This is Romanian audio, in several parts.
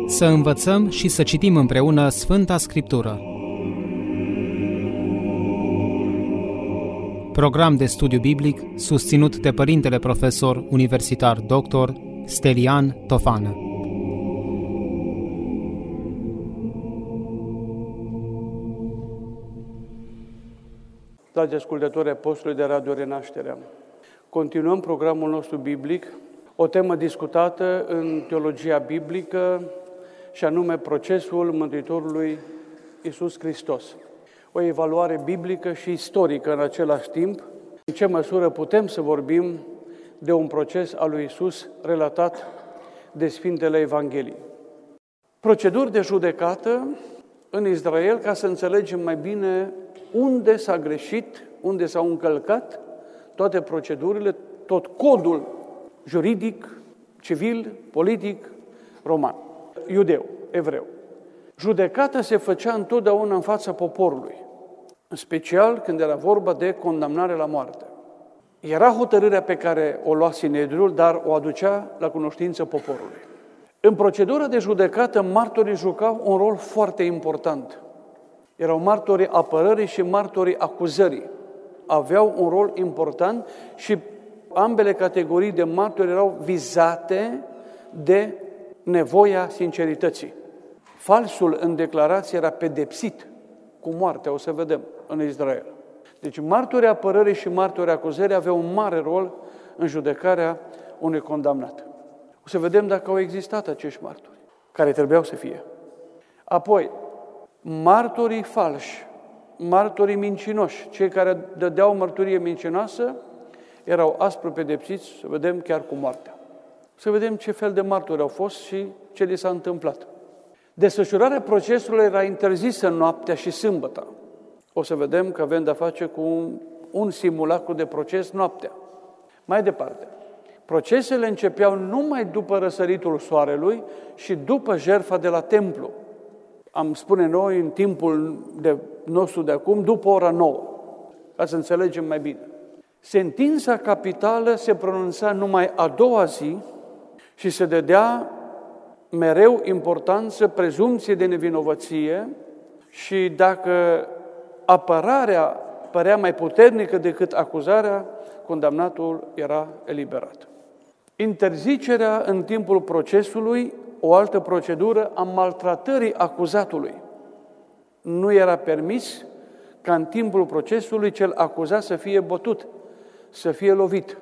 Să învățăm și să citim împreună Sfânta Scriptură. Program de studiu biblic susținut de Părintele Profesor Universitar Dr. Stelian Tofană. Dragi ascultători Apostolului de Radio Renașterea, continuăm programul nostru biblic, o temă discutată în teologia biblică și anume procesul Mântuitorului Iisus Hristos. O evaluare biblică și istorică în același timp, în ce măsură putem să vorbim de un proces al lui Iisus relatat de Sfintele Evanghelii. Proceduri de judecată în Israel, ca să înțelegem mai bine unde s-a greșit, unde s-au încălcat toate procedurile, tot codul juridic, civil, politic, roman, iudeu, evreu. Judecata se făcea întotdeauna în fața poporului, în special când era vorba de condamnare la moarte. Era hotărârea pe care o lua Sinedriul, dar o aducea la cunoștință poporului. În procedura de judecată, martorii jucau un rol foarte important. Erau martorii apărării și martorii acuzării. Aveau un rol important și ambele categorii de martori erau vizate de nevoia sincerității. Falsul în declarație era pedepsit cu moartea, o să vedem, în Israel. Deci martorii apărării și martorii acuzării aveau un mare rol în judecarea unui condamnat. O să vedem dacă au existat acești martori, care trebuiau să fie. Apoi, martorii falși, martorii mincinoși, cei care dădeau mărturie mincinoasă, erau aspru pedepsiți, să vedem chiar cu moartea. Să vedem ce fel de martori au fost și ce li s-a întâmplat. Desfășurarea procesului era interzisă noaptea și sâmbăta. O să vedem că avem de-a face cu un simulacru de proces noaptea. Mai departe, procesele începeau numai după răsăritul soarelui și după jertfa de la templu. Am spune noi, în timpul nostru de acum, după ora 9, ca să înțelegem mai bine. Sentința capitală se pronunța numai a doua zi și se dădea mereu importanță prezumției de nevinovăție și dacă apărarea părea mai puternică decât acuzarea, condamnatul era eliberat. Interzicerea în timpul procesului, o altă procedură a maltratării acuzatului. Nu era permis ca în timpul procesului cel acuzat să fie bătut, să fie lovit.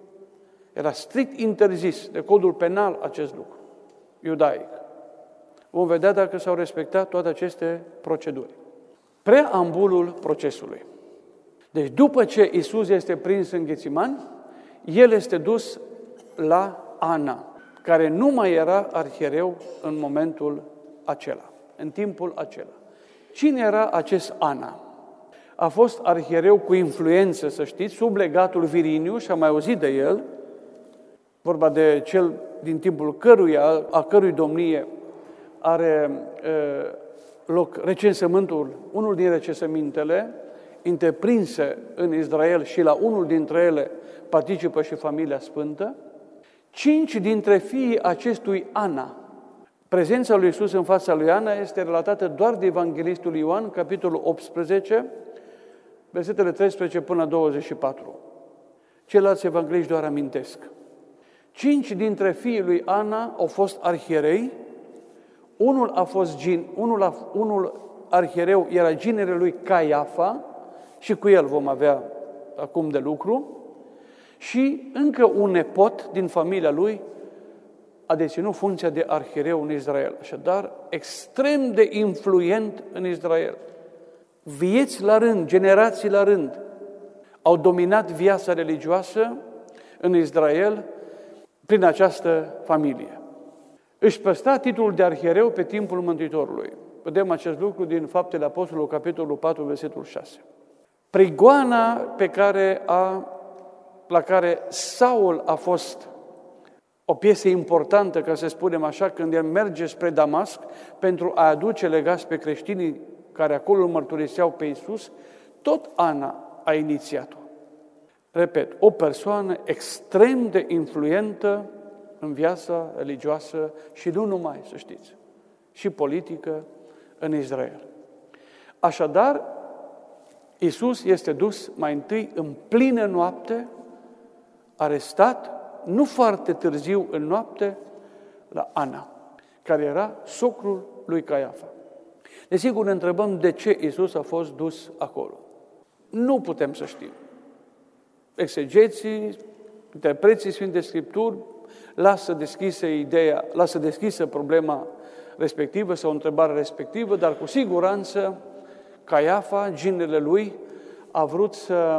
Era strict interzis de codul penal acest lucru, iudaic. Vom vedea dacă s-au respectat toate aceste proceduri. Preambulul procesului. Deci după ce Iisus este prins în Ghețiman, el este dus la Ana, care nu mai era arhiereu în momentul acela, în timpul acela. Cine era acest Ana? A fost arhiereu cu influență, să știți, sub legatul Viriniu, și am mai auzit de el, vorba de cel din timpul a cărui domnie are loc recensământul, unul din recensămintele întreprinse în Israel și la unul dintre ele participă și familia sfântă. 5 dintre fiii acestui Ana, prezența lui Iisus în fața lui Ana este relatată doar de Evanghelistul Ioan, capitolul 18, versetele 13 până la 24. Ceilalți evangheliști doar amintesc. 5 dintre fiii lui Ana au fost arhierei, unul arhiereu era ginele lui Caiafa, și cu el vom avea acum de lucru, și încă un nepot din familia lui a deținut funcția de arhiereu în Israel. Așadar, extrem de influent în Israel. Vieți la rând, generații la rând, au dominat viața religioasă în Israel prin această familie. Își păstra titlul de arhiereu pe timpul Mântuitorului. Vedem acest lucru din Faptele Apostolului, capitolul 4, versetul 6. Prigoana la care Saul a fost o piesă importantă, ca să spunem așa, când el merge spre Damasc pentru a aduce legați pe creștinii care acolo mărturiseau pe Iisus, tot Ana a inițiat-o. Repet, o persoană extrem de influentă în viața religioasă și nu numai, să știți. și politică în Israel. Așadar, Iisus este dus mai întâi în plină noapte, arestat, nu foarte târziu în noapte, la Ana, care era socrul lui Caiafa. Desigur, ne întrebăm de ce Iisus a fost dus acolo. Nu putem să știm. Exegeții, interpreții Sfinte Scripturi lasă deschisă problema respectivă sau întrebarea respectivă, dar cu siguranță Caiafa, ginele lui, a vrut să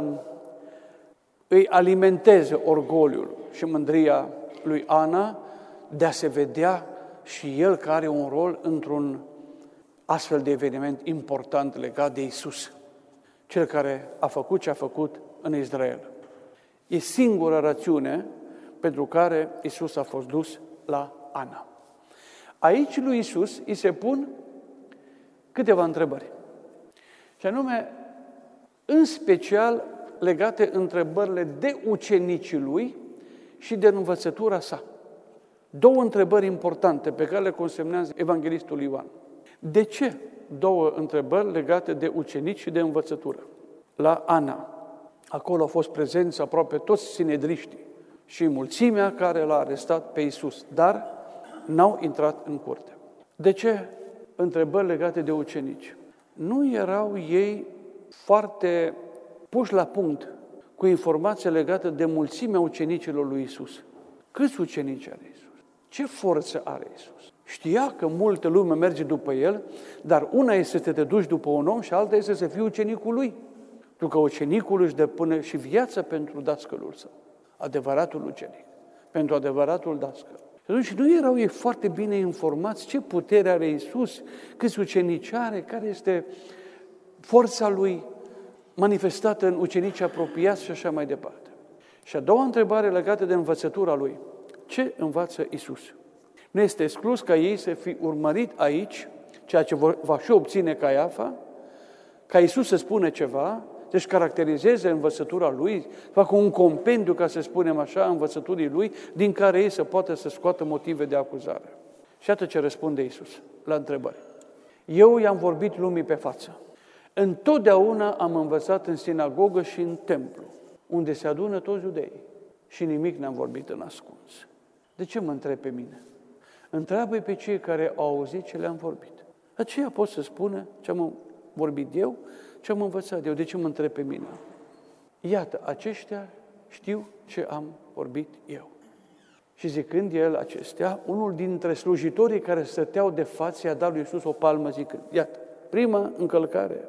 îi alimenteze orgoliul și mândria lui Ana de a se vedea și el că are un rol într-un astfel de eveniment important legat de Iisus, cel care a făcut ce a făcut în Israel. E singura rațiune pentru care Iisus a fost dus la Ana. Aici lui Iisus îi se pun câteva întrebări. Și anume, în special legate întrebările de ucenicii lui și de învățătura sa. Două întrebări importante pe care le consemnează evanghelistul Ioan. De ce două întrebări legate de ucenici și de învățătură? La Ana, acolo au fost prezenți aproape toți sinedriștii și mulțimea care l-a arestat pe Iisus, dar n-au intrat în curte. De ce întrebări legate de ucenici? Nu erau ei foarte puși la punct cu informații legate de mulțimea ucenicilor lui Iisus. Câți ucenici are Iisus? Ce forță are Iisus? Știa că multă lume merge după el, dar una este să te duci după un om și alta este să fii ucenicul lui. Pentru că ucenicul își depune și viața pentru dascălul său. Adevăratul ucenic. Pentru adevăratul dascăl. Și atunci nu erau ei foarte bine informați ce putere are Iisus, câți ucenici are, care este forța lui manifestată în ucenici apropiați și așa mai departe. Și a doua întrebare legată de învățătura lui. Ce învață Iisus? Nu este exclus ca ei să fi urmărit aici, ceea ce va și obține Caiafa, ca Iisus să spună ceva, să-și caracterizeze învățătura lui, facă un compendiu, ca să spunem așa, învățăturii lui, din care ei să poată să scoată motive de acuzare. Și atât ce răspunde Iisus la întrebări. Eu i-am vorbit lumii pe față. Întotdeauna am învățat în sinagogă și în templu, unde se adună toți iudeii. Și nimic n-am vorbit în ascuns. De ce mă întreb pe mine? Întreabă-i pe cei care au auzit ce le-am vorbit. Aceea pot să spună ce am vorbit eu, ce am învățat eu. De ce mă întreb pe mine? Iată, aceștia știu ce am vorbit eu. Și zicând el acestea, unul dintre slujitorii care stăteau de față i-a dat lui Iisus o palmă zicând, iată, prima încălcare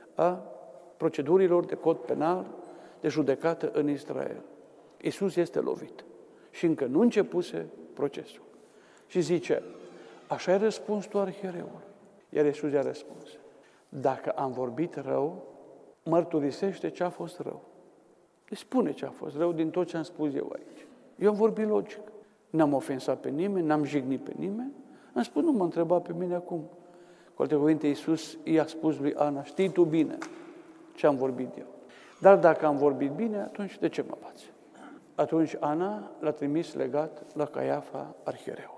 a procedurilor de cod penal, de judecată în Israel. Iisus este lovit și încă nu începuse procesul. Și zice, așa ai răspuns tu, arhiereul. Iar Iisus i-a răspuns, dacă am vorbit rău, mărturisește ce a fost rău. Îi spune ce a fost rău din tot ce am spus eu aici. Eu am vorbit logic. N-am ofensat pe nimeni, n-am jignit pe nimeni. Am spus, nu mă întreba pe mine acum. Cu alte cuvinte, Iisus i-a spus lui Ana, știi tu bine ce am vorbit eu. Dar dacă am vorbit bine, atunci de ce mă bați? Atunci Ana l-a trimis legat la Caiafa, arhiereul.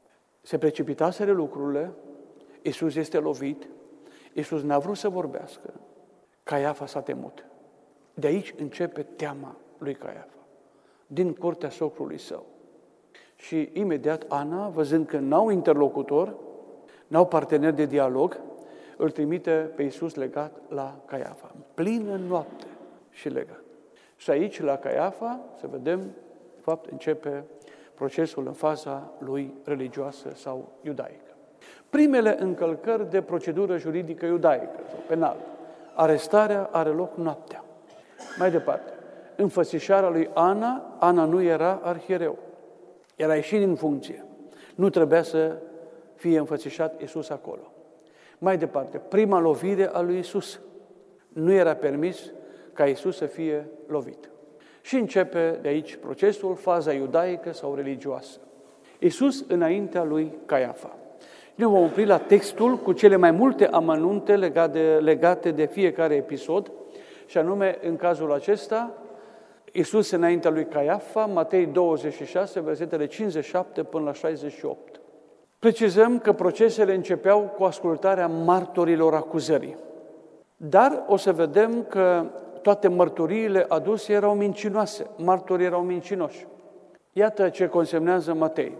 Se precipitaseră lucrurile, Iisus este lovit, Iisus n-a vrut să vorbească, Caiafa s-a temut. De aici începe teama lui Caiafa, din curtea socrului său. Și imediat Ana, văzând că n-au interlocutor, n-au partener de dialog, îl trimite pe Iisus legat la Caiafa, în plină noapte și legat. Și aici, la Caiafa, să vedem, de fapt, începe procesul în faza lui religioasă sau iudaică. Primele încălcări de procedură juridică iudaică sau penală. Arestarea are loc noaptea. Mai departe, înfățișarea lui Ana, Ana nu era arhiereu. Era ieșit din funcție. Nu trebuia să fie înfățișat Iisus acolo. Mai departe, prima lovire a lui Iisus. Nu era permis ca Iisus să fie lovit. Și începe de aici procesul, faza iudaică sau religioasă. Iisus înaintea lui Caiafa. Ne vom opri la textul cu cele mai multe amănunte legate de fiecare episod, și anume, în cazul acesta, Iisus înaintea lui Caiafa, Matei 26, versetele 57 până la 68. Precizăm că procesele începeau cu ascultarea martorilor acuzării. Dar o să vedem că toate mărturiile aduse erau mincinoase, martorii erau mincinoși. Iată ce consemnează Matei.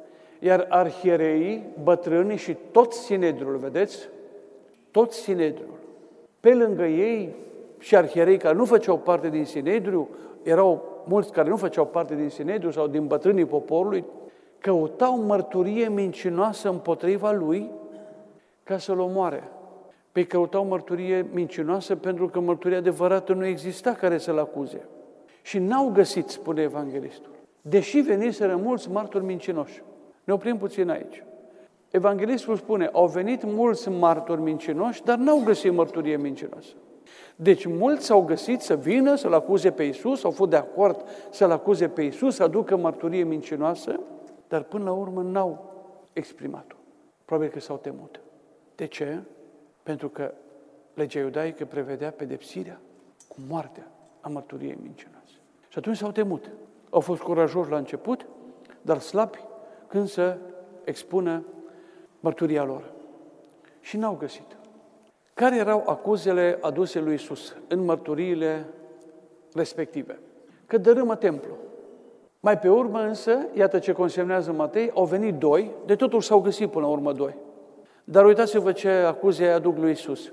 Iar arhiereii, bătrânii și tot Sinedriul, vedeți? Tot Sinedriul. Pe lângă ei și arhierei care nu făceau parte din Sinedriu, erau mulți care nu făceau parte din Sinedriu sau din bătrânii poporului, căutau mărturie mincinoasă împotriva lui ca să-l omoare. Păi căutau mărturie mincinoasă pentru că mărturia adevărată nu exista care să-l acuze. Și n-au găsit, spune evanghelistul. Deși veniseră mulți martori mincinoși. Ne oprim puțin aici. Evanghelistul spune, au venit mulți martori mincinoși, dar n-au găsit mărturie mincinoasă. Deci mulți s-au găsit să vină, să-L acuze pe Iisus, au fost de acord să-L acuze pe Iisus, să aducă mărturie mincinoasă, dar până la urmă n-au exprimat-o. Probabil că s-au temut. De ce? Pentru că legea iudaică prevedea pedepsirea cu moartea a mărturiei mincinoase. Și atunci s-au temut. Au fost curajoși la început, dar slabi când să expună mărturia lor. Și n-au găsit. Care erau acuzele aduse lui Iisus în mărturiile respective? Că dărâmă templu. Mai pe urmă însă, iată ce consemnează Matei, au venit doi, de totuși s-au găsit până la urmă doi. Dar uitați-vă ce acuze aduc lui Iisus.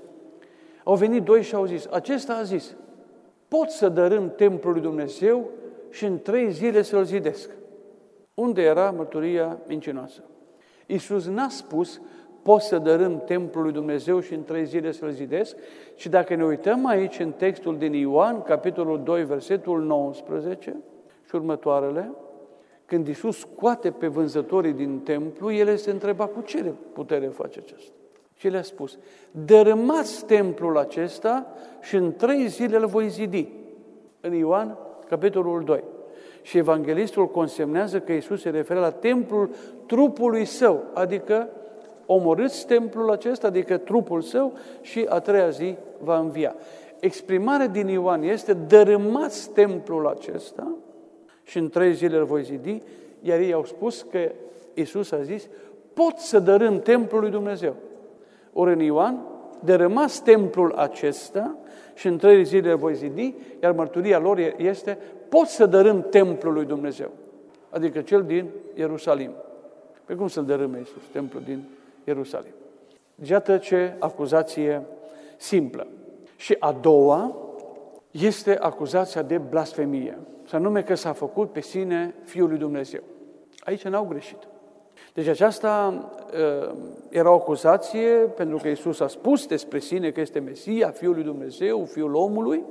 Au venit doi și au zis, acesta a zis, pot să dărâm templul lui Dumnezeu și în 3 zile să-l zidesc. Unde era mărturia mincinoasă? Iisus n-a spus, pot să dărâm templul lui Dumnezeu și în 3 zile să-l zidesc, și dacă ne uităm aici în textul din Ioan, capitolul 2, versetul 19 și următoarele, când Iisus scoate pe vânzătorii din templu, el se întreba cu ce putere face aceasta. Și le-a spus, dărâmați templul acesta și în 3 zile îl voi zidi. În Ioan, capitolul 2. Și evanghelistul consemnează că Iisus se referă la templul trupului său, adică omorâți templul acesta, adică trupul său, și a 3-a zi va învia. Exprimarea din Ioan este dărâmați templul acesta și în 3 zile îl voi zidi, iar ei au spus că Iisus a zis, pot să dărâm templul lui Dumnezeu. Ori în Ioan, dărâmați templul acesta și în 3 zile îl voi zidi, iar mărturia lor este, pot să dărâm templul lui Dumnezeu, adică cel din Ierusalim. Pe cum să-l dărâme Iisus, templul din Ierusalim? Iată ce acuzație simplă. Și a doua este acuzația de blasfemie, să anume că s-a făcut pe sine Fiul lui Dumnezeu. Aici n-au greșit. Deci aceasta era o acuzație pentru că Iisus a spus despre sine că este Mesia, Fiul lui Dumnezeu, Fiul omului.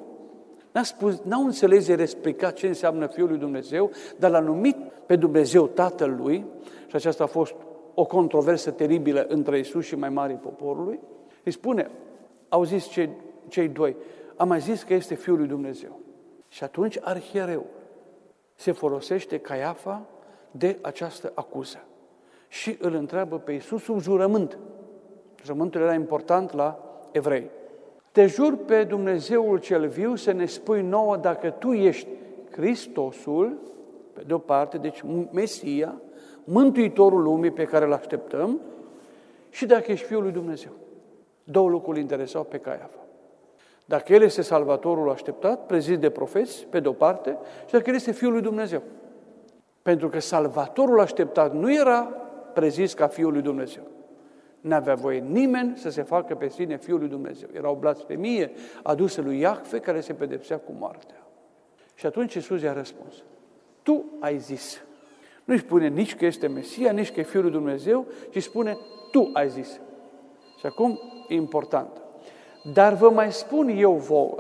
N-au înțeles explicat ce înseamnă Fiul lui Dumnezeu, dar l-a numit pe Dumnezeu Tatăl lui, și aceasta a fost o controversă teribilă între Iisus și mai marii poporului. Îi spune, au zis cei doi, am mai zis că este Fiul lui Dumnezeu. Și atunci arhiereul se folosește Caiafa de această acuză și îl întreabă pe Iisus sub jurământ. Jurământul era important la evrei. Te jur pe Dumnezeul cel viu să ne spui nouă dacă tu ești Hristosul, pe de o parte, deci Mesia, Mântuitorul lumii pe care îl așteptăm, și dacă ești Fiul lui Dumnezeu. 2 lucruri îl interesau pe Caiafa. Dacă El este Salvatorul așteptat, prezis de profeți, pe de-o parte, și dacă El este Fiul lui Dumnezeu. Pentru că Salvatorul așteptat nu era prezis ca Fiul lui Dumnezeu. N-avea voie nimeni să se facă pe sine Fiul lui Dumnezeu. Era o blasfemie adusă lui Iahve care se pedepsea cu moartea. Și atunci Iisus i-a răspuns, tu ai zis. Nu îi spune nici că este Mesia, nici că e Fiul lui Dumnezeu, ci spune, tu ai zis. Și acum e important. Dar vă mai spun eu vouă,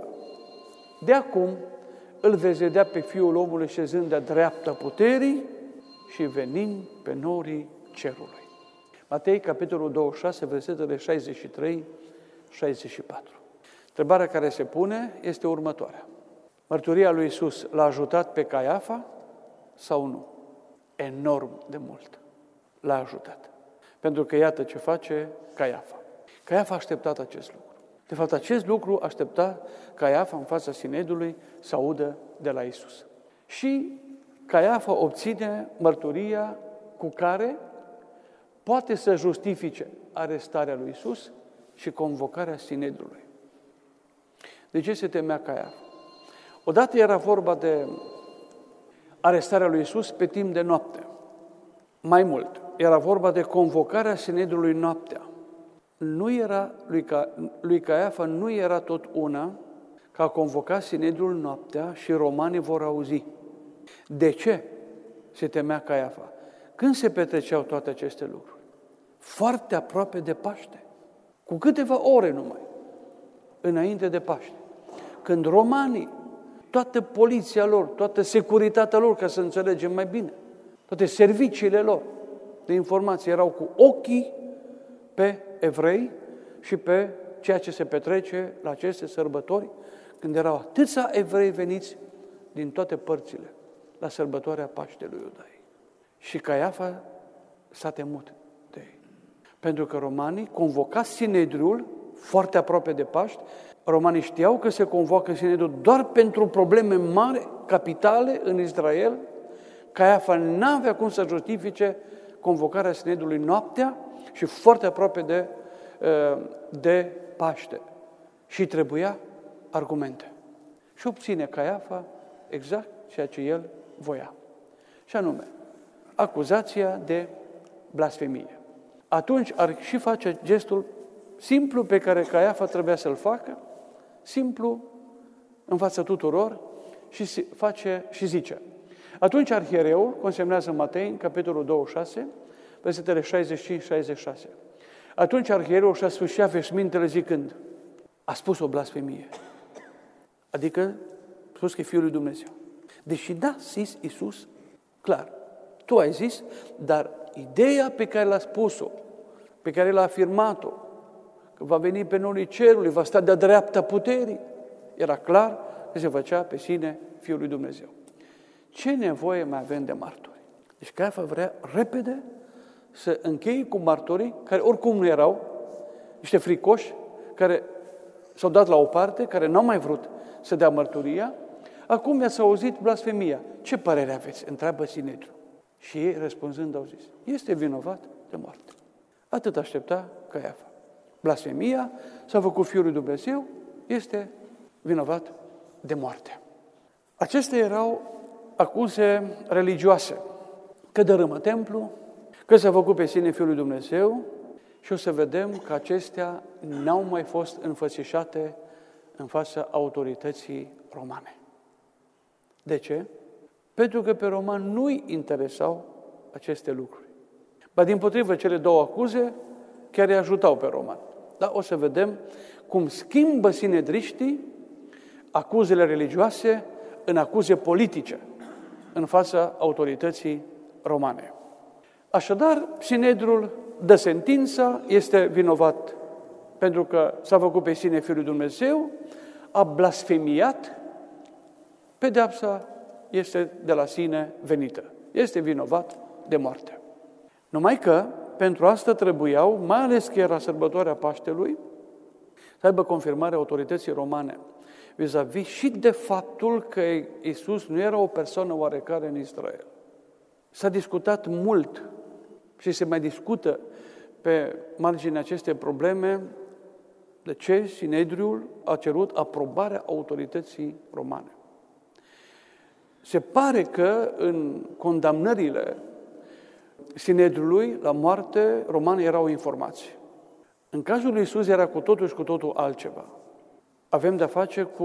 de acum îl veți vedea pe Fiul omului șezând de-a dreapta puterii și venind pe norii cerului. Matei, capitolul 26, versetele 63-64. Întrebarea care se pune este următoarea. Mărturia lui Iisus l-a ajutat pe Caiafa sau nu? Enorm de mult l-a ajutat. Pentru că iată ce face Caiafa. Caiafa a așteptat acest lucru. De fapt, acest lucru aștepta Caiafa în fața Sinedului să audă de la Iisus. Și Caiafa obține mărturia cu care poate să justifice arestarea lui Iisus și convocarea Sinedriului. De ce se temea Caiafa? Odată era vorba de arestarea lui Iisus pe timp de noapte. Mai mult, era vorba de convocarea Sinedriului noaptea. Lui Caiafa nu era tot una că a convocat Sinedriul noaptea și romanii vor auzi. De ce se temea Caiafa? Când se petreceau toate aceste lucruri? Foarte aproape de Paște, cu câteva ore numai, înainte de Paște. Când romanii, toată poliția lor, toată securitatea lor, ca să înțelegem mai bine, toate serviciile lor de informație erau cu ochii pe evrei și pe ceea ce se petrece la aceste sărbători, când erau atâția evrei veniți din toate părțile la sărbătoarea Paștelui Iudai. Și Caiafa s-a temut de ei. Pentru că romanii convoca Sinedriul foarte aproape de Paști. Romanii știau că se convoacă Sinedriul doar pentru probleme mari, capitale în Israel. Caiafa n-avea cum să justifice convocarea Sinedriului noaptea și foarte aproape de Paște. Și trebuia argumente. Și obține Caiafa exact ceea ce el voia. Și anume, acuzația de blasfemie. Atunci ar și face gestul simplu pe care Caiafa trebuia să-l facă, simplu în fața tuturor, și face și zice. Atunci arhiereul, consemnează Matei, în capitolul 26, versetele 65-66. Atunci arhiereul și-a sfârșit veșmintele zicând, a spus o blasfemie. Adică a spus că e Fiul lui Dumnezeu. Deși n-a zis Iisus, clar, tu ai zis, dar ideea pe care l-a spus-o, pe care l-a afirmat-o, că va veni pe norii cerului, va sta de-a dreapta puterii, era clar că se făcea pe sine Fiul lui Dumnezeu. Ce nevoie mai avem de martori? Deci Caiafa vrea repede să încheie cu martorii, care oricum nu erau, niște fricoși, care s-au dat la o parte, care n-au mai vrut să dea mărturia. Acum i-ați auzit blasfemia. Ce părere aveți? Întreabă Sinedriul. Și ei, răspunzând, au zis, este vinovat de moarte. Atât aștepta Caiafa. Blasfemia, s-a făcut Fiul lui Dumnezeu, este vinovat de moarte. Acestea erau acuze religioase, că dărâmă templu, că s-a făcut pe sine Fiul lui Dumnezeu, și o să vedem că acestea n-au mai fost înfățișate în fața autorității romane. De ce? Pentru că pe romani nu-i interesau aceste lucruri. Ba dimpotrivă, cele două acuze chiar îi ajutau pe romani. Dar o să vedem cum schimbă sinedriștii acuzele religioase în acuze politice în fața autorității romane. Așadar, Sinedriul dă sentința, este vinovat pentru că s-a făcut pe sine Fiul lui Dumnezeu, a blasfemiat, pedeapsa este de la sine venită. Este vinovat de moarte. Numai că, pentru asta trebuiau, mai ales că era sărbătoarea Paștelui, să aibă confirmarea autorității romane vis-a-vis și de faptul că Iisus nu era o persoană oarecare în Israel. S-a discutat mult și se mai discută pe marginea acestei probleme de ce Sinedriul a cerut aprobarea autorității romane. Se pare că în condamnările Sinedriului la moarte, romanii erau informați. În cazul lui Iisus era cu totul și cu totul altceva. Avem de-a face cu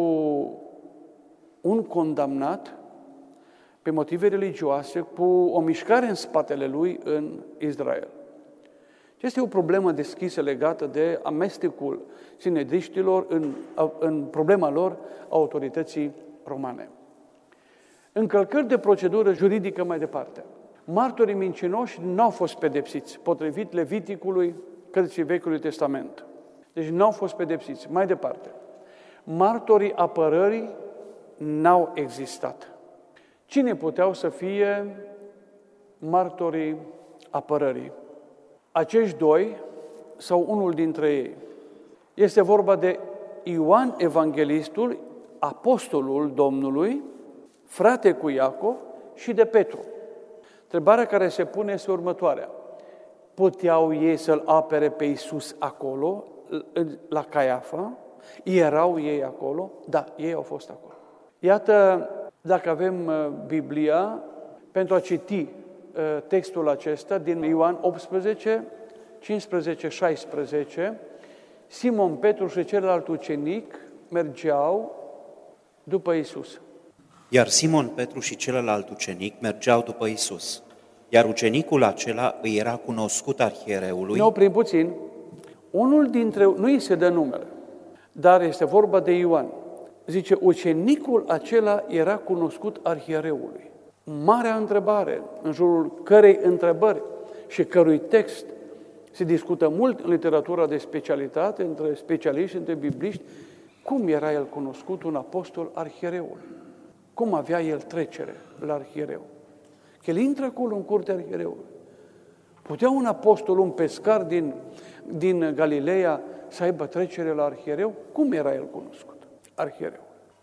un condamnat pe motive religioase, cu o mișcare în spatele lui în Israel. Este o problemă deschisă legată de amestecul sinedriștilor în problema lor autorității romane. Încălcări de procedură juridică mai departe. Martorii mincinoși n-au fost pedepsiți, potrivit Leviticului, cărții Vechiului Testament. Deci n-au fost pedepsiți. Mai departe. Martorii apărării n-au existat. Cine puteau să fie martorii apărării? Acești doi sau unul dintre ei. Este vorba de Ioan Evanghelistul, apostolul Domnului, frate cu Iacov, și de Petru. Întrebarea care se pune este următoarea. puteau ei să-L apere pe Iisus acolo, la Caiafa? Erau ei acolo? Da, ei au fost acolo. Iată, dacă avem Biblia, pentru a citi textul acesta din Ioan 18, 15, 16, Simon Petru și celălalt ucenic mergeau după Iisus. Iar Simon Petru și celălalt ucenic mergeau după Iisus. Iar ucenicul acela îi era cunoscut arhiereului. Ne oprim puțin. Unul dintre, nu îi se dă numele, dar este vorba de Ioan. Zice, ucenicul acela era cunoscut arhiereului. Marea întrebare, în jurul cărei întrebări și cărui text se discută mult în literatura de specialitate, între specialiști, între bibliști, cum era el cunoscut, un apostol arhiereul? Cum avea el trecere la arhiereu? Că el intră acolo în curtea arhiereului. Putea un apostol, un pescar din Galileea să aibă trecere la arhiereu? Cum era el cunoscut, arhiereu?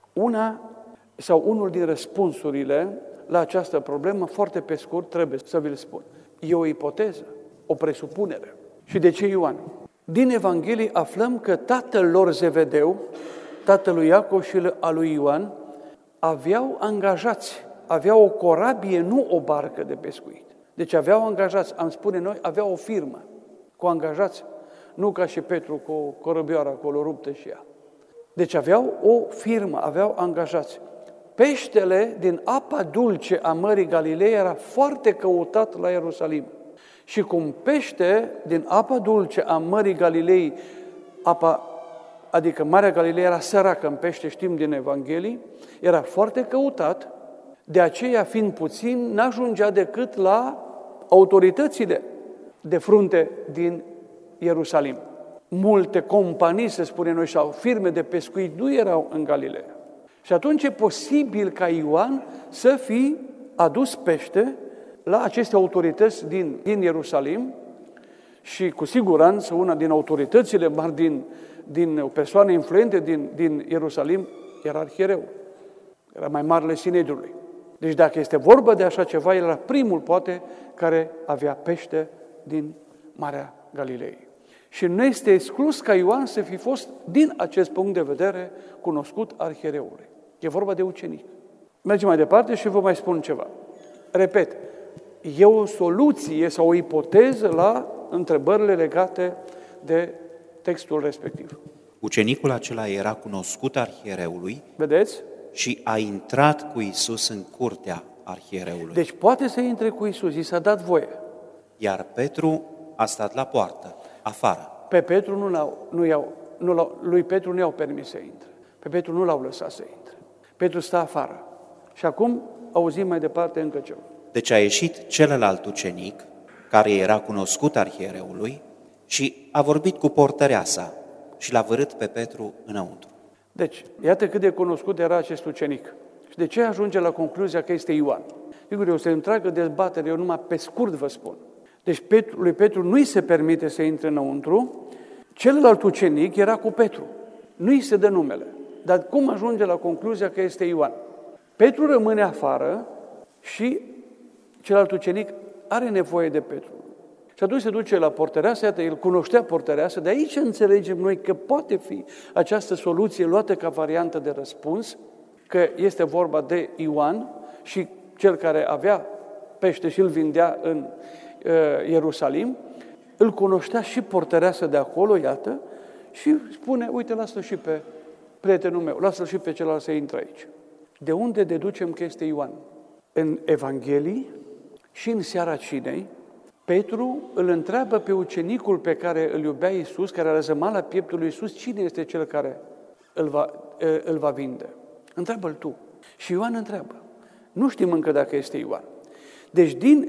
Unul din răspunsurile la această problemă, foarte pe scurt, trebuie să vi-l spun. E o ipoteză, o presupunere. Și de ce Ioan? Din Evanghelie aflăm că tatăl lor Zevedeu, tatăl lui Iacov și al lui Ioan, aveau angajați, aveau o corabie, nu o barcă de pescuit. Deci aveau angajați, am spune noi, aveau o firmă cu angajați, nu ca și Petru cu o corăbioară acolo ruptă și ea. Deci aveau o firmă, aveau angajați. Peștele din apa dulce a Mării Galilei era foarte căutat la Ierusalim. Și cum pește din apa dulce a Mării Galilei, adică Marea Galilei era săracă în pește, știm din Evanghelii, era foarte căutat, de aceea fiind puțin, n-ajungea decât la autoritățile de frunte din Ierusalim. Multe companii, se spune noi, sau firme de pescuit nu erau în Galileea. Și atunci e posibil ca Ioan să fi adus pește la aceste autorități din Ierusalim și cu siguranță una din autoritățile mari, din o persoană influente din Ierusalim era arhiereu. Era mai marele Sinedriului. Deci dacă este vorba de așa ceva, el era primul, poate, care avea pește din Marea Galilei. Și nu este exclus ca Ioan să fi fost, din acest punct de vedere, cunoscut arhiereului. E vorba de ucenic. Mergem mai departe și vă mai spun ceva. Repet, e o soluție sau o ipoteză la întrebările legate de textul respectiv. Ucenicul acela era cunoscut arhiereului. Vedeți? Și a intrat cu Iisus în curtea arhiereului. Deci poate să intre cu Iisus, i s-a dat voie. Iar Petru a stat la poartă, afară. Pe Petru lui Petru nu i-au permis să intre. Pe Petru nu l-au lăsat să intre. Petru stă afară. Și acum auzim mai departe încă ceva. Deci a ieșit celălalt ucenic, care era cunoscut arhiereului, și a vorbit cu portăreasa și l-a vărât pe Petru înăuntru. Deci, iată cât de cunoscut era acest ucenic. Și de ce ajunge la concluzia că este Ioan? Sigur, o să întreagă dezbatere, eu numai pe scurt vă spun. Deci lui Petru nu-i se permite să intre înăuntru, celălalt ucenic era cu Petru. Nu-i se dă numele. Dar cum ajunge la concluzia că este Ioan? Petru rămâne afară și celălalt ucenic are nevoie de Petru. Și atunci se duce la portăreasă, iată, el cunoștea portăreasă, de aici înțelegem noi că poate fi această soluție luată ca variantă de răspuns, că este vorba de Ioan și cel care avea pește și îl vindea în Ierusalim, îl cunoștea și portăreasă de acolo, iată, și spune, uite, lasă-l și pe prietenul meu, lasă-l și pe celălalt să intre aici. De unde deducem că este Ioan? În Evanghelii și în seara cinei, Petru îl întreabă pe ucenicul pe care îl iubea Iisus, care a răzămat la pieptul lui Iisus, cine este cel care îl va vinde? Întreabă-l tu. Și Ioan întreabă. Nu știm încă dacă este Ioan. Deci din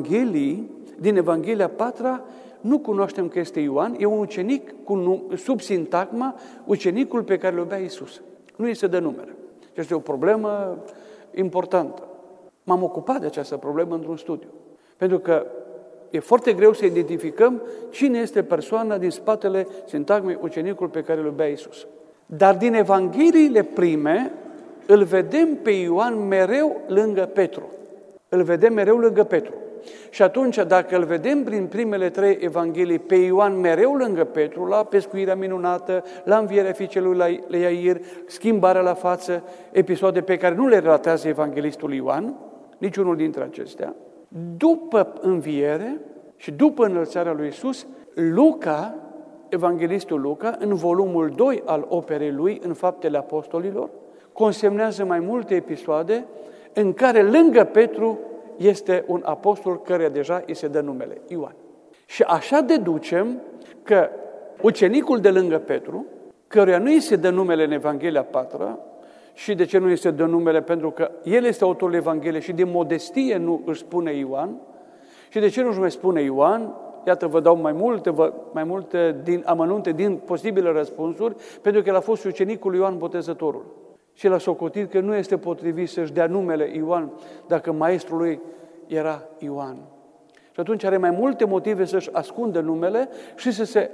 Evanghelia 4 nu cunoaștem că este Ioan, e un ucenic sub sintagma ucenicul pe care îl iubea Iisus. Nu îi se dă numele. Este o problemă importantă. M-am ocupat de această problemă într-un studiu. Pentru că e foarte greu să identificăm cine este persoana din spatele sintagmei ucenicul pe care îl iubea Iisus. Dar din Evangheliile prime îl vedem pe Ioan mereu lângă Petru. Îl vedem mereu lângă Petru. și atunci dacă îl vedem prin primele 3 evanghelii pe Ioan mereu lângă Petru, la pescuirea minunată, la învierea fiicei lui Iair, schimbarea la față, episoade pe care nu le relatează evanghelistul Ioan, niciunul dintre acestea, după înviere și după înălțarea lui Iisus, Luca, evanghelistul Luca, în volumul 2 al operei lui, în Faptele Apostolilor, consemnează mai multe episoade în care lângă Petru este un apostol care deja îi se dă numele, Ioan. Și așa deducem că ucenicul de lângă Petru, căruia nu îi se dă numele în Evanghelia 4, și de ce nu îi se dă numele? Pentru că el este autorul Evangheliei și din modestie nu își spune Ioan. Și de ce nu își mai spune Ioan? Iată, vă dau mai multe din amănunte, din posibile răspunsuri, pentru că el a fost ucenicul lui Ioan Botezătorul. Și el a socotit că nu este potrivit să-și dea numele Ioan dacă maestrul lui era Ioan. Și atunci are mai multe motive să-și ascundă numele și să se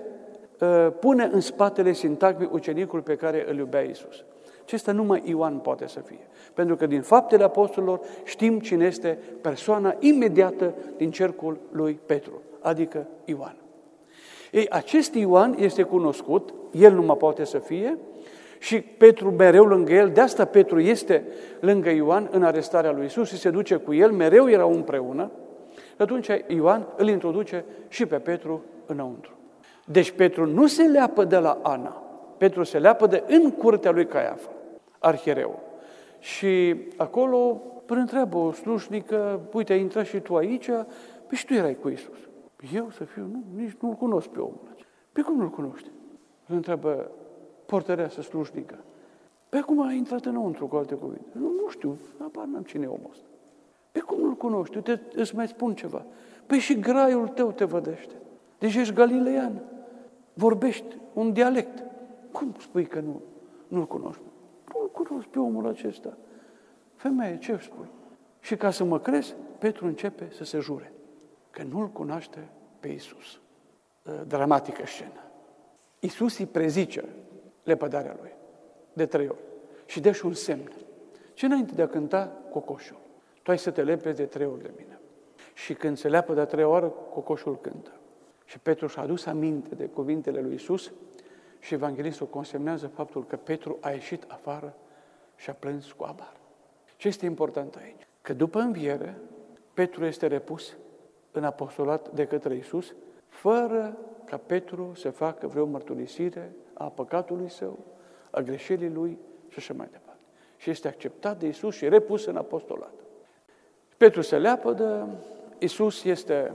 pune în spatele sintagmei ucenicul pe care îl iubea Iisus. Acesta numai Ioan poate să fie. Pentru că din Faptele Apostolilor știm cine este persoana imediată din cercul lui Petru, adică Ioan. Ei, acest Ioan este cunoscut, el nu mai poate să fie, și Petru mereu lângă el, de asta Petru este lângă Ioan în arestarea lui Iisus și se duce cu el, mereu erau împreună, și atunci Ioan îl introduce și pe Petru înăuntru. Deci Petru nu se leapă de la Ana, Petru se leapă de în curtea lui Caiafa, arhiereu. Și acolo îl întreabă o slujnică, uite, ai intrat și tu aici, păi și tu erai cu Iisus. Eu să fiu? Nu, nici nu-l cunosc pe omul acesta. Pe cum nu-l cunoști? Îl întreabă portăreasă slujnică. Pe cum a intrat înăuntru, cu alte cuvinte? Nu știu, apar n-am cine e omul ăsta. Pe cum nu-l cunoști? Uite, îți mai spun ceva. Păi și graiul tău te vădește. Deci ești galilean. Vorbești un dialect. Cum spui că nu-l cunoști? Nu-l cunosc pe omul acesta. Femeie, ce spui? Și ca să mă crezi, Petru începe să se jure că nu-l cunoaște pe Iisus. Dramatică scenă. Iisus îi prezice lepădarea lui de 3 ori și dă și un semn. Și înainte de a cânta cocoșul, tu ai să te lepezi de 3 ori de mine. Și când se leapă de 3 ori, cocoșul cântă. Și Petru și-a adus aminte de cuvintele lui Iisus și evanghelistul consemnează faptul că Petru a ieșit afară și a plâns cu amar. Ce este important aici? Că după înviere, Petru este repus în apostolat de către Iisus, fără ca Petru să facă vreo mărturisire a păcatului său, a greșelii lui și așa mai departe. Și este acceptat de Iisus și repus în apostolat. Petru se leapădă, Iisus este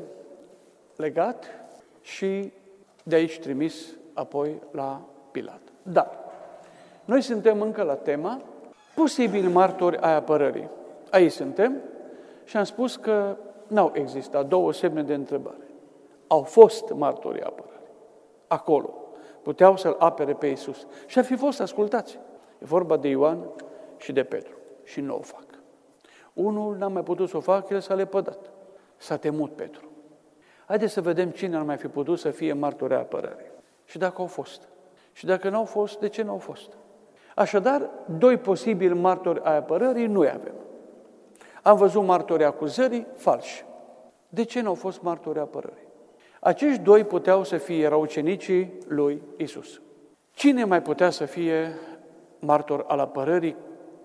legat și de aici trimis apoi la Pilat. Dar noi suntem încă la tema posibil martori ai apărării. Aici suntem și am spus că n-au existat 2 semne de întrebare. Au fost martorii apărării. Acolo. Puteau să-L apere pe Iisus. Și ar fi fost ascultați. E vorba de Ioan și de Petru. Și nu o fac. Unul n-a mai putut să o facă, el s-a lepădat. S-a temut Petru. Haideți să vedem cine ar mai fi putut să fie martorii apărării. Și dacă au fost. Și dacă n-au fost, de ce n-au fost? Așadar, 2 posibili martori ai apărării nu avem. Am văzut martorii acuzării falși. De ce n-au fost martorii apărării? Acești 2 puteau să fie, erau ucenicii lui Iisus. Cine mai putea să fie martor al apărării,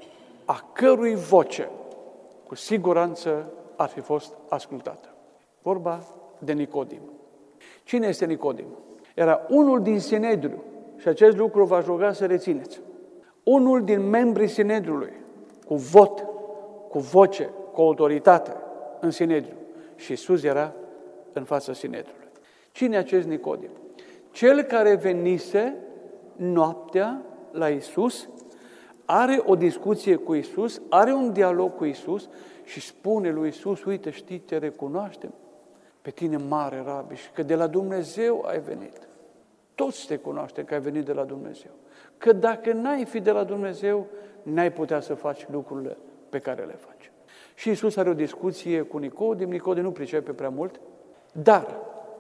a cărui voce, cu siguranță, ar fi fost ascultată? Vorba de Nicodim. Cine este Nicodim? Era unul din Sinedriu, și acest lucru v-aș ruga să rețineți. Unul din membrii Sinedriului, cu vot, cu voce, cu autoritate în Sinedriu. Și Iisus era în fața Sinedriului. Cine e acest Nicodim? Cel care venise noaptea la Iisus, are o discuție cu Iisus, are un dialog cu Iisus și spune lui Iisus, uite, știi, te recunoaștem pe tine, mare rabi, și că de la Dumnezeu ai venit. Toți te cunoaștem că ai venit de la Dumnezeu. Că dacă n-ai fi de la Dumnezeu, n-ai putea să faci lucrurile pe care le faci. Și Iisus are o discuție cu Nicodim. Nicodim nu pricepe prea mult, dar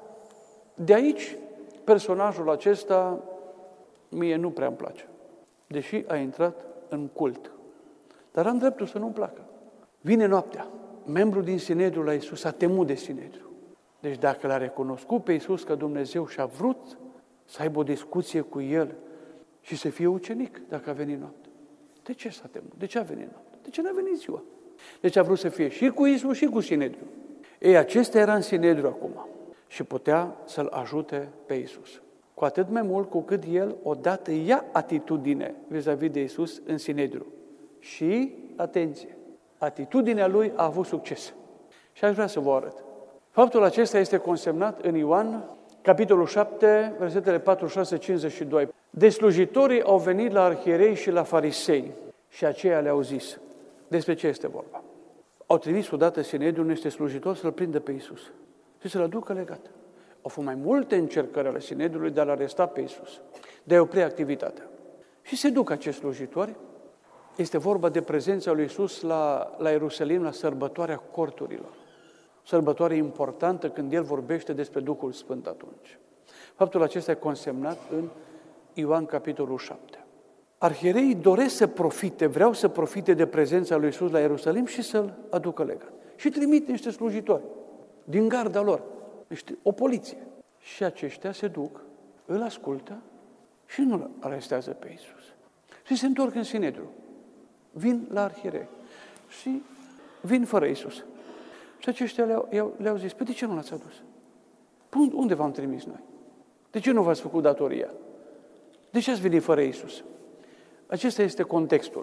de aici personajul acesta mie nu prea îmi place, deși a intrat în cult. Dar am dreptul să nu-mi placă. Vine noaptea, membru din Sinedriul la Iisus a temut de Sinedriu. Deci dacă l-a recunoscut pe Iisus ca Dumnezeu și a vrut să aibă o discuție cu el și să fie ucenic dacă a venit noapte. De ce s-a temut? De ce a venit noapte? De ce n-a venit ziua? Deci a vrut să fie și cu Iisus și cu Sinedriu. Ei, acesta era în Sinedriu acum și putea să-l ajute pe Iisus. Cu atât mai mult cu cât el odată ia atitudine vis-a-vis de Iisus în Sinedriu. Și, atenție, atitudinea lui a avut succes. Și aș vrea să vă arăt. Faptul acesta este consemnat în Ioan, capitolul 7, versetele 46-52. De slujitorii au venit la arhierei și la farisei și aceia le-au zis. Despre ce este vorba? Au trimis odată Sinedriul niște slujitori să-l prindă pe Iisus și să-l aducă legat. Au fost mai multe încercări ale Sinedriului de a-l aresta pe Iisus, de a opri activitatea. Și se duc acești slujitori. Este vorba de prezența lui Iisus la Ierusalim, la sărbătoarea corturilor. Sărbătoare importantă când el vorbește despre Duhul Sfânt atunci. Faptul acesta e consemnat în Ioan, capitolul 7. Arhiereii doresc să profite, vreau să profite de prezența lui Iisus la Ierusalim și să-l aducă legat. Și trimit niște slujitori din garda lor, o poliție. Și aceștia se duc, îl ascultă și nu îl arestează pe Iisus. Și se întorc în Sinedriu. Vin la arhierei și vin fără Iisus. Și aceștia le-au zis, de ce nu l-ați adus? Unde v-am trimis noi? De ce nu v-ați făcut datoria? De ce ați venit fără Iisus? Acesta este contextul.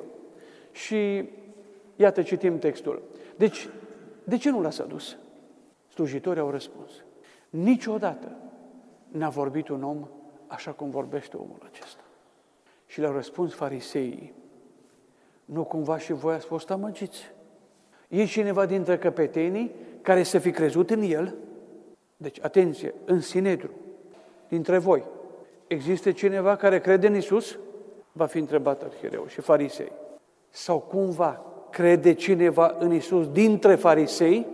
Și iată, citim textul. Deci, de ce nu l-ați adus? Slujitorii au răspuns. Niciodată n-a vorbit un om așa cum vorbește omul acesta. Și le-au răspuns fariseii. Nu cumva și voi ați fost amăgiți? E cineva dintre căpetenii care să fi crezut în el? Deci, atenție, în Sinedriu, dintre voi, există cineva care crede în Iisus? Va fi întrebat arhiereul și farisei. Sau cumva crede cineva în Iisus dintre farisei?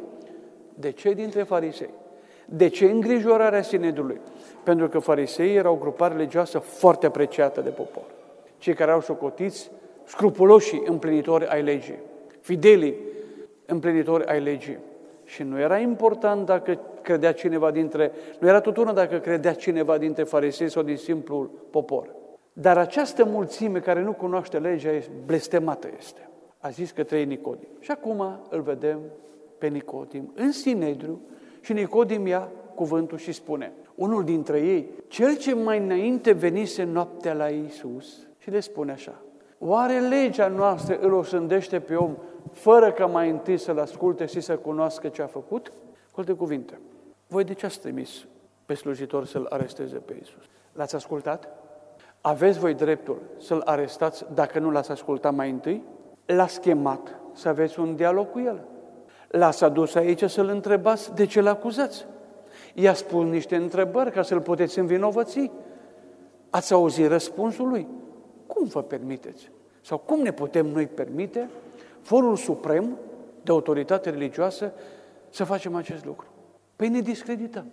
De ce dintre farisei? De ce îngrijorarea Sinedriului? Pentru că fariseii erau o grupare religioasă foarte apreciată de popor. Cei care au socotiți scrupuloșii împlinitori ai legii, fidelii împlinitori ai legii. Și nu era important dacă credea cineva nu era tot una dacă credea cineva dintre farisei sau din simplul popor. Dar această mulțime care nu cunoaște legea blestemată este. A zis că trei Nicodim. Și acum îl vedem pe Nicodim în Sinedriu și Nicodim ia cuvântul și spune, unul dintre ei, cel ce mai înainte venise noaptea la Iisus și le spune așa, oare legea noastră îl osândește pe om fără ca mai întâi să-l asculte și să cunoască ce a făcut? Cu alte cuvinte, voi de ce ați trimis pe slujitor să-l aresteze pe Iisus? L-ați ascultat? Aveți voi dreptul să-l arestați dacă nu l-ați ascultat mai întâi? L-ați chemat să aveți un dialog cu el. L-ați adus aici să-l întrebați de ce l-acuzați. I-a spus niște întrebări ca să-l puteți învinovăți. Ați auzit răspunsul lui? Cum vă permiteți? Sau cum ne putem noi permite, forul suprem de autoritate religioasă, să facem acest lucru? Păi ne discredităm,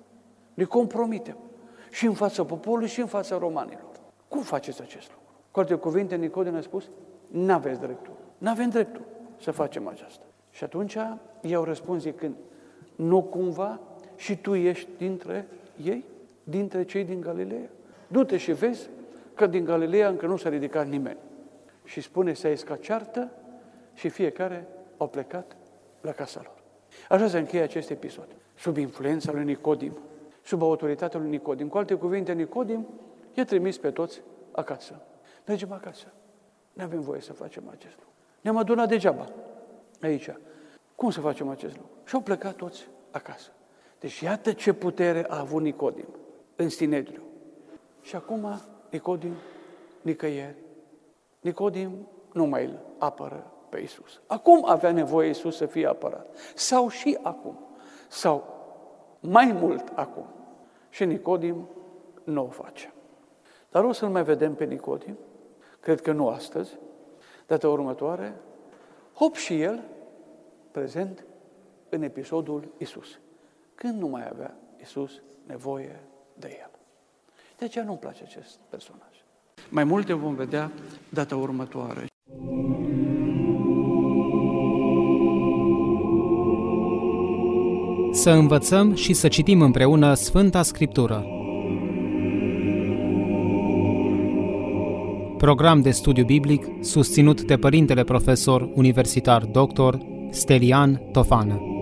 ne compromitem și în fața poporului și în fața romanilor. Cum faceți acest lucru? Cu alte cuvinte, Nicodim a spus, n-aveți dreptul, n-avem dreptul să facem aceasta. Și atunci i-au răspuns zicând, nu cumva și tu ești dintre ei, dintre cei din Galileea? Du-te și vezi că din Galileea încă nu s-a ridicat nimeni. Și spune, s-a iscat ceartă și fiecare au plecat la casa lor. Așa se încheie acest episod. Sub influența lui Nicodim, sub autoritatea lui Nicodim. Cu alte cuvinte, Nicodim i-a trimis pe toți acasă. Mergem acasă. Nu avem voie să facem acest lucru. Ne-am adunat degeaba aici. Cum să facem acest lucru? Și au plecat toți acasă. Deci iată ce putere a avut Nicodim în Sinedriu. Și acum Nicodim nicăieri. Nicodim nu mai îl apără pe Iisus. Acum avea nevoie Iisus să fie apărat. Sau și acum. Sau mai mult acum. Și Nicodim nu o face. Dar o să-l mai vedem pe Nicodim, cred că nu astăzi, data următoare, hop și el, prezent în episodul Iisus. Când nu mai avea Iisus nevoie de el. De aceea nu-mi place acest personaj. Mai multe vom vedea data următoare. Să învățăm și să citim împreună Sfânta Scriptură. Program de studiu biblic susținut de Părintele Profesor Universitar Dr. Stelian Tofană.